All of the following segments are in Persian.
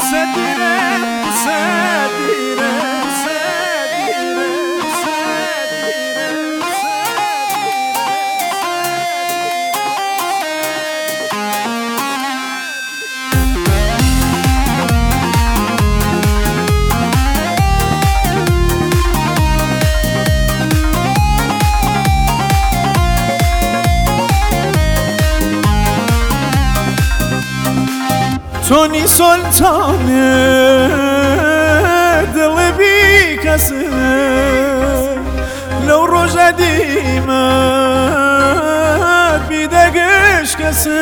تونی سلطان دل بی کسی لو روژه دیمت بیدگش کسی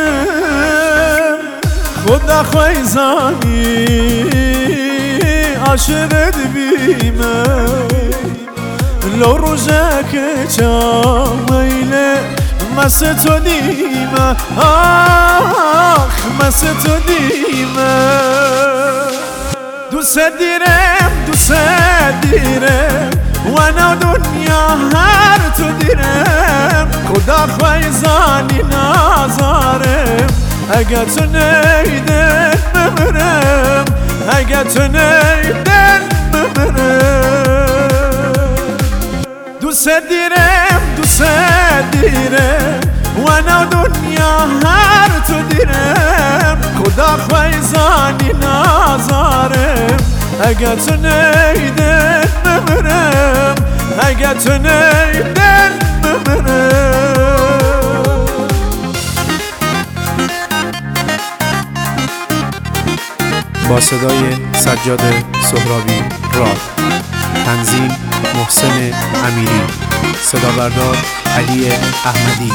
خود نخوای زانی عاشقت بیمه لو روژه که چامیله مست تو دیمه آخ مست تو دیمه دوست دیرم و انا دنیا هر تو دیرم خدا خواه زانی نازارم اگه تو نیدن بمرم اگه تو نیدن بمرم دوست دیرم و انا دنیا هر تو دیرم خدا خواه زانی نازارم اگه تو نیدن بمرم اگه تو نیدن بمرم با صدای سجاد سهرابی راد، تنظیم محسن امیری، صدا بردار علی احمدی.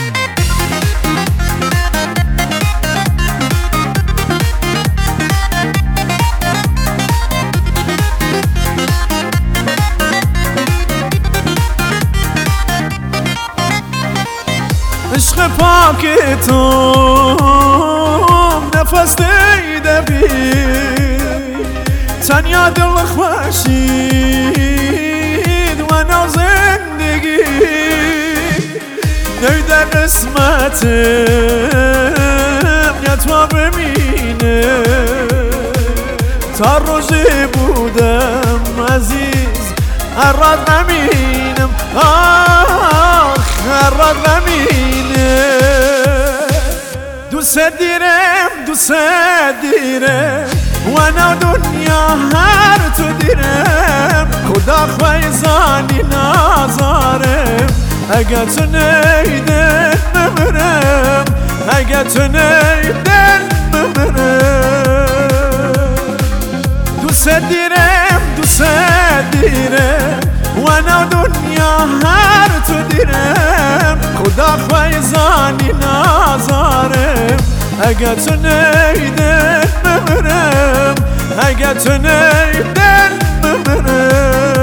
عشق پاک تو نفس دیده بی تنیا دل خوشید و نو زندگی نیده قسمتم یا تو ببینه تا روزی بودم عزیز هرات نمینم آخ هرات نمینه دوست دیرم و انا دنیا هر تو دیرم خدا خواه زانی نازارم اگه تو نیدن بمرم اگه تو نیدن بمرم دوست دیرم و انا دنیا هر تو دیرم خدا خواه زانی نازارم اگه تو نیدن بمرم اگه تو نیدن بمرم